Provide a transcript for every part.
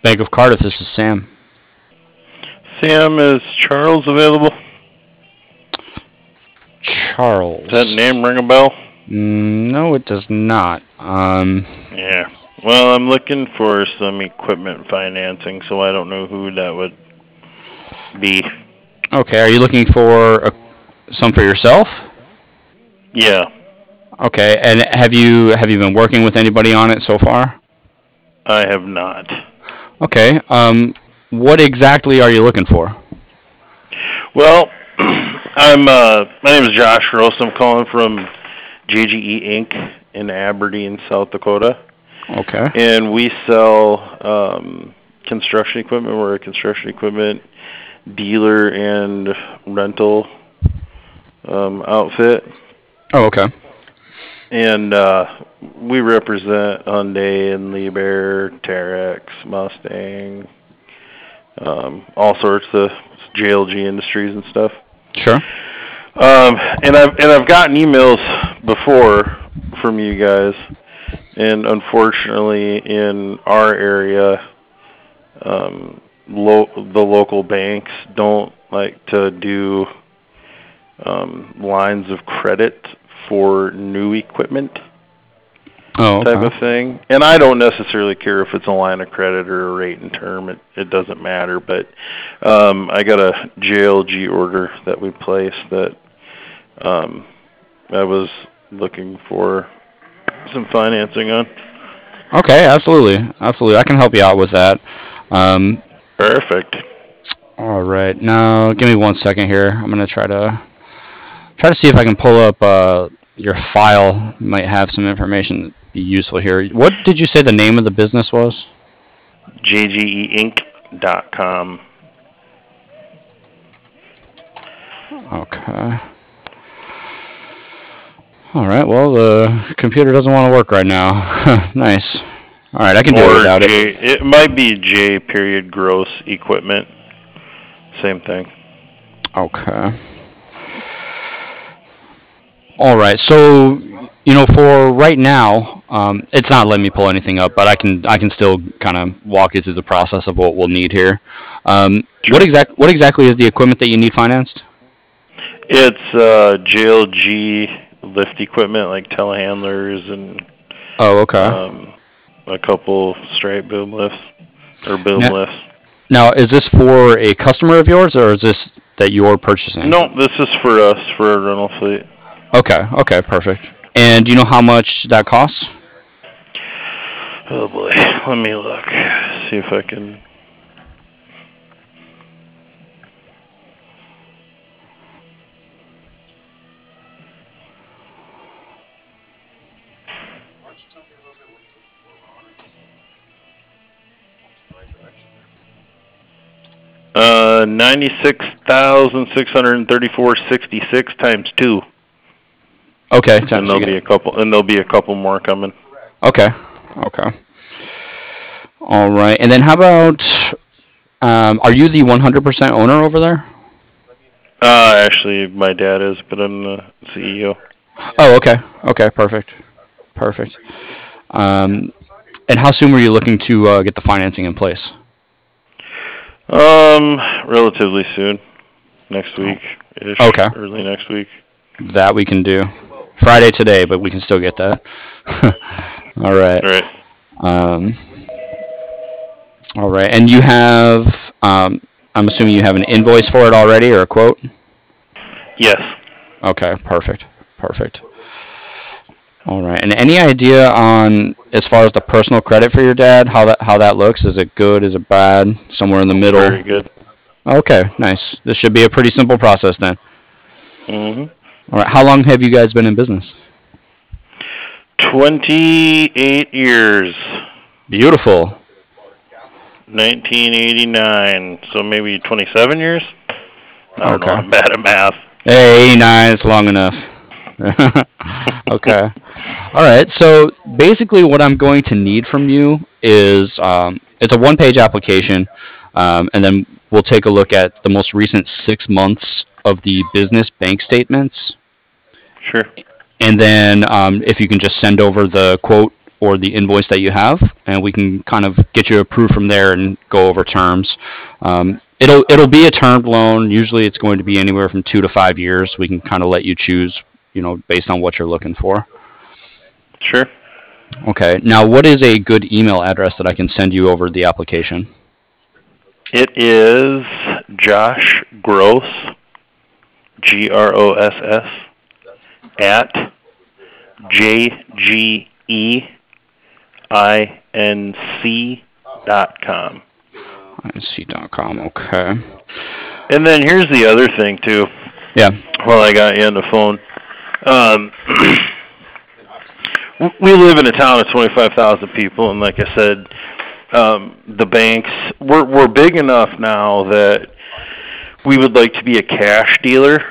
Bank of Cardiff, this is Sam. Sam, is Charles available? Charles. Does that name ring a bell? No, it does not. Yeah. Well, I'm looking for some equipment financing, so I don't know who that would be. Okay, are you looking for some for yourself? Yeah, Okay, and have you been working with anybody on it so far? I have not. Okay, what exactly are you looking for? Well, my name is Josh Ross. I'm calling from JGE Inc. in Aberdeen, South Dakota, Okay. and we sell construction equipment. We're a construction equipment dealer and rental outfit, Oh, okay. and we represent Hyundai and Liebherr, Terex, Mustang, all sorts of JLG Industries and stuff. Sure. And I've gotten emails before from you guys, and unfortunately, in our area, the local banks don't like to do lines of credit for new equipment Oh, type okay. of thing. And I don't necessarily care if it's a line of credit or a rate and term. It doesn't matter. But I got a JLG order that we placed that I was looking for some financing on. Okay, absolutely, absolutely. I can help you out with that. Um, Perfect. all right. Now, give me 1 second here. I'm gonna try to see if I can pull up your file. Might have some information that'd be useful here. What did you say the name of the business was? JGEinc.com. Okay. All right. Well, the computer doesn't want to work right now. Nice. All right, I can do it Or without it. it might be J period gross equipment. Same thing. Okay. All right. So, for right now, it's not letting me pull anything up, but I can still kind of walk you through the process of what we'll need here. What Sure. exactly is the equipment that you need financed? It's JLG lift equipment like telehandlers and Oh, okay. um, a couple straight boom lifts or boom Now, lifts. now, is this for a customer of yours, or is this that you're purchasing? No, this is for us for a rental fleet. Okay. Okay. Perfect. And do you know how much that costs? Oh boy, let me look. See if I can. $96,634.66 times two, Okay. and So you get. there'll be a couple more coming. Okay. Okay. All right. And then how about? Are you the 100% owner over there? Actually, my dad is, but I'm the CEO. Oh, okay. Okay. Perfect. Perfect. Um, and how soon were you looking to get the financing in place? Relatively soon, next Oh, week ish, okay. early next week. That we can do. Friday today, but we can still get that. All right. All right. Um, all right. And you have, I'm assuming you have an invoice for it already or a quote? Yes. Okay. Perfect. Perfect. All right. And any idea on as far as the personal credit for your dad, how that looks? Is it good? Is it bad? Somewhere in the middle? Very good. Okay. Nice. This should be a pretty simple process then. Mhm. All right. How long have you guys been in business? 28 years. Beautiful. 1989. So maybe 27 years. I don't know. Okay. I'm bad at math. Hey, nice, long enough. Okay. All right. So basically, what I'm going to need from you is it's a one-page application, and then we'll take a look at the most recent 6 months of the business bank statements, Sure. and then if you can just send over the quote or the invoice that you have, and we can kind of get you approved from there and go over terms. It'll be a term loan. Usually, it's going to be anywhere from 2 to 5 years. We can kind of let you choose, based on what you're looking for. Sure. Okay. Now, what is a good email address that I can send you over the application? It is Josh Gross, Gross, at jgeinc.com. INC.com. Okay. And then here's the other thing too. Yeah. While I got you on the phone, we live in a town of 25,000 people, and like I said, the banks we're big enough now that we would like to be a cash dealer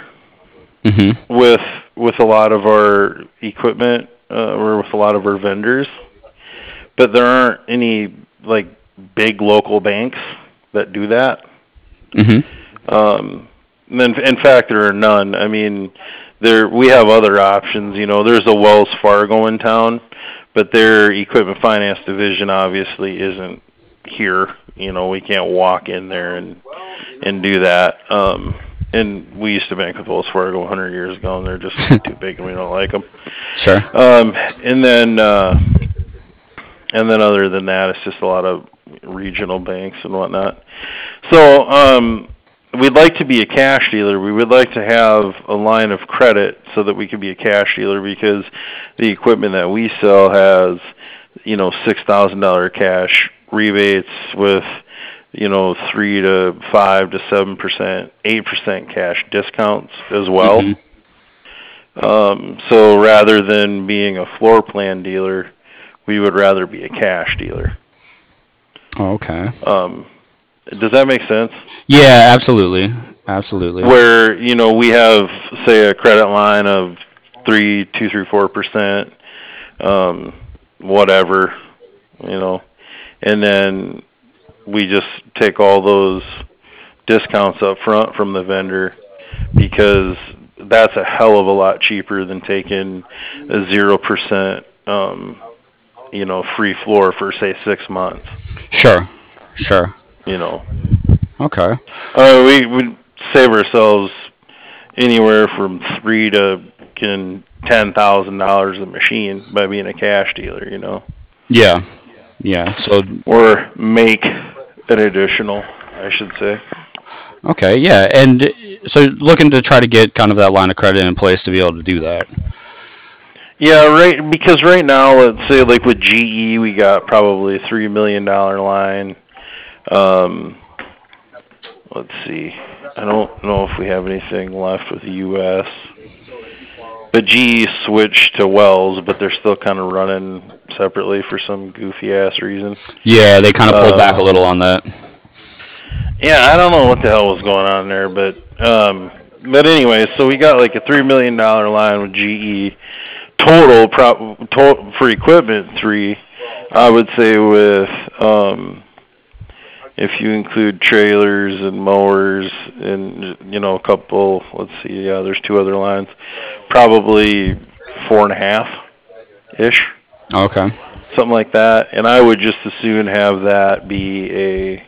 with a lot of our equipment or with a lot of our vendors, but there aren't any like big local banks that do that. In fact, there are none. I mean, we have other options. There's a Wells Fargo in town, but their equipment finance division obviously isn't here. We can't walk in there and do that. And we used to bank with Wells Fargo 100 years ago, and they're just too big, and we don't like them. Sure. And then other than that, it's just a lot of regional banks and whatnot. So we'd like to be a cash dealer. We would like to have a line of credit so that we could be a cash dealer, because the equipment that we sell has, $6,000 cash rebates with, 3 to 5 to 7%, 8% cash discounts as well. So rather than being a floor plan dealer, we would rather be a cash dealer. Oh, okay. Does that make sense? Yeah, absolutely. Absolutely. Where, we have, say, a credit line of 2, 3, 4%, whatever, and then we just take all those discounts up front from the vendor, because that's a hell of a lot cheaper than taking a 0%, free floor for, say, 6 months. Sure. Okay. We would save ourselves anywhere from $3,000 to $10,000 a machine by being a cash dealer. Yeah. So. Or make an additional, I should say. Okay. Yeah, and so looking to try to get kind of that line of credit in place to be able to do that. Yeah, right. Because right now, let's say like with GE, we got probably a $3 million line. Let's see. I don't know if we have anything left with the U.S. But GE switched to Wells, but they're still kind of running separately for some goofy-ass reason. Yeah, they kind of pulled back a little on that. Yeah, I don't know what the hell was going on there, but anyway, so we got like a $3 million line with GE. Total for equipment, 3. I would say with if you include trailers and mowers and a couple, let's see, yeah, there's 2 other lines, probably 4.5-ish. Okay. Something like that, and I would just as soon have that be a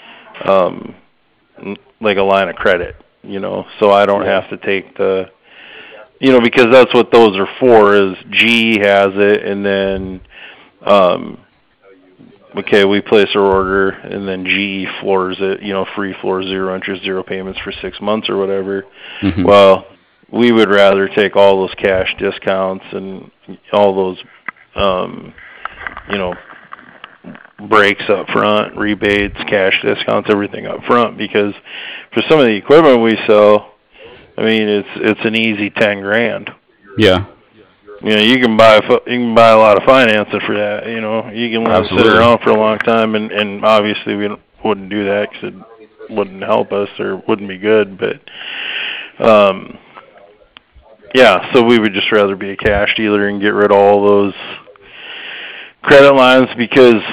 like a line of credit, so I don't have to take the, because that's what those are for. Is GE has it, and then okay, we place our order, and then GE floors it, free floor, 0 interest, 0 payments for 6 months or whatever. Well, we would rather take all those cash discounts and all those, breaks up front, rebates, cash discounts, everything up front, because for some of the equipment we sell, I mean, it's an easy $10,000. Yeah. You can buy a lot of financing for that. You can let it sit around for a long time, and obviously we wouldn't do that because it wouldn't help us or wouldn't be good. But yeah, so we would just rather be a cash dealer and get rid of all those credit lines, because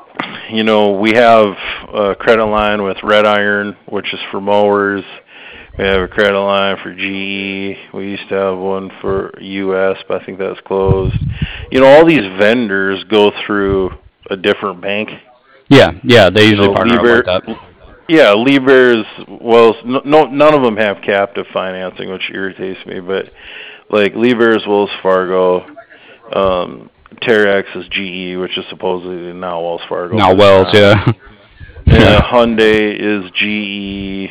we have a credit line with Red Iron, which is for mowers. We have a credit line for GE. We used to have one for US, but I think that's closed. All these vendors go through a different bank. Yeah, they usually partner up like that. Yeah, Liebherr none of them have captive financing, which irritates me, but like Liebherr is Wells Fargo, Terex is GE, which is supposedly now Wells Fargo. Now Wells, yeah. Hyundai is GE.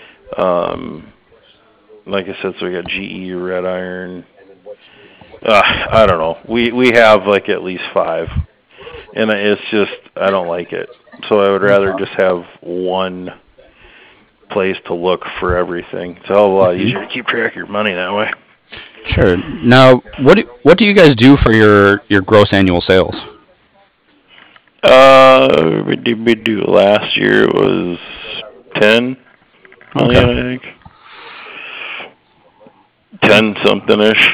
Like I said, so we got GE, Red Iron. I don't know. We have like at least 5, and it's just I don't like it. So I would rather just have one place to look for everything. It's a hell of a lot easier to keep track of your money that way. Sure. Now, what do you guys do for your gross annual sales? We do last year it was 10 million, I think. 10 something ish.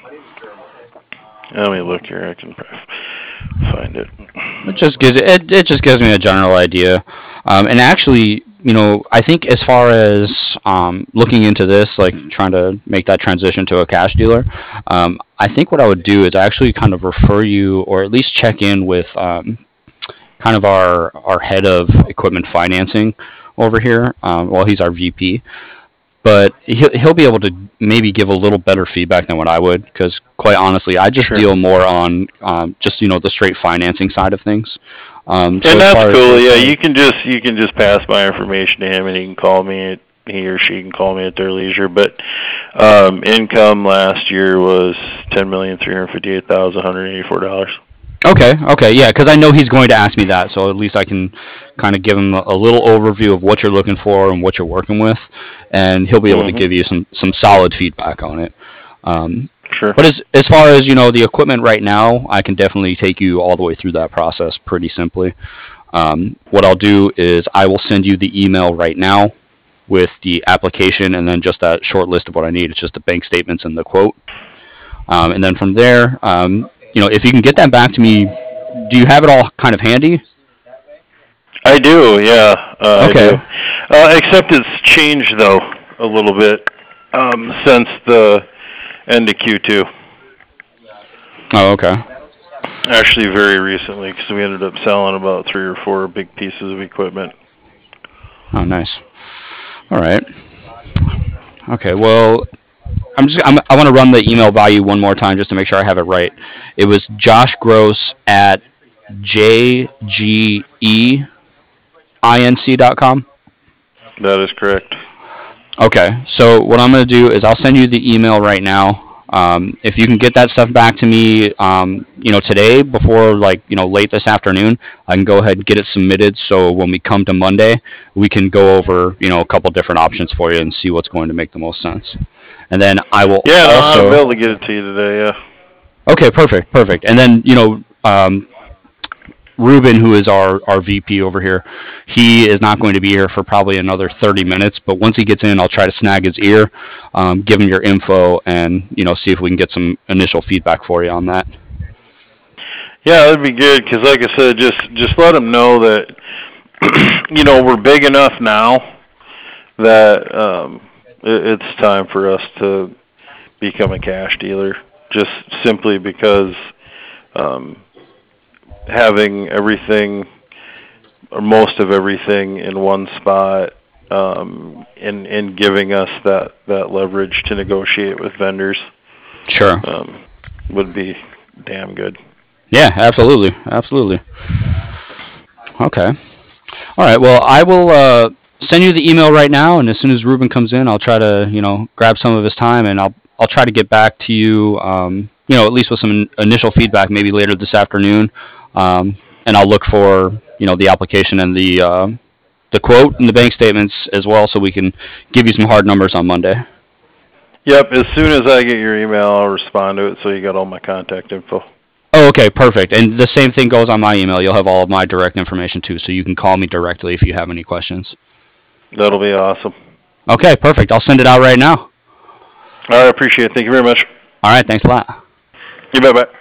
Let me look here. I can find it. It just gives me a general idea, and actually, I think as far as looking into this, like trying to make that transition to a cash dealer, I think what I would do is actually kind of refer you, or at least check in with kind of our head of equipment financing over here. Well, he's our VP. But he'll be able to maybe give a little better feedback than what I would, because quite honestly, I just deal more on just the straight financing side of things. And that's cool. Yeah, you can just pass my information to him, and he can call me. He or she can call me at their leisure. But income last year was $10,358,184. Okay, yeah, because I know he's going to ask me that, so at least I can kind of give him a little overview of what you're looking for and what you're working with, and he'll be able to give you some solid feedback on it. Sure. But as far as the equipment right now, I can definitely take you all the way through that process pretty simply. What I'll do is I will send you the email right now with the application and then just that short list of what I need. It's just the bank statements and the quote, and then from there. If you can get that back to me, do you have it all kind of handy? I do, yeah. Okay. I do. Except it's changed, though, a little bit since the end of Q2. Oh, okay. Actually, very recently, because we ended up selling about 3 or 4 big pieces of equipment. Oh, nice. All right. Okay, well, I want to run the email by you one more time just to make sure I have it right. It was Josh Gross at jgeinc.com. That is correct. Okay, so what I'm going to do is I'll send you the email right now. If you can get that stuff back to me, today before late this afternoon, I can go ahead and get it submitted. So when we come to Monday, we can go over a couple different options for you and see what's going to make the most sense. And then I will also. I'll be able to get it to you today. Yeah. Okay, perfect. And then Ruben, who is our VP over here, he is not going to be here for probably another 30 minutes. But once he gets in, I'll try to snag his ear, give him your info, and see if we can get some initial feedback for you on that. Yeah, that'd be good. Because like I said, just let him know that we're big enough now that it's time for us to become a cash dealer. Just simply because. Having everything or most of everything in one spot and giving us that leverage to negotiate with vendors would be damn good. Yeah, absolutely. Okay. All right, well, I will send you the email right now, and as soon as Ruben comes in, I'll try to grab some of his time, and I'll try to get back to you at least with some initial feedback maybe later this afternoon. And I'll look for the application and the quote and the bank statements as well, so we can give you some hard numbers on Monday. Yep, as soon as I get your email, I'll respond to it, so you got all my contact info. Oh, okay, perfect. And the same thing goes on my email. You'll have all of my direct information too, so you can call me directly if you have any questions. That'll be awesome. Okay, perfect. I'll send it out right now. All right, appreciate it. Thank you very much. All right, thanks a lot. You bet. Bye.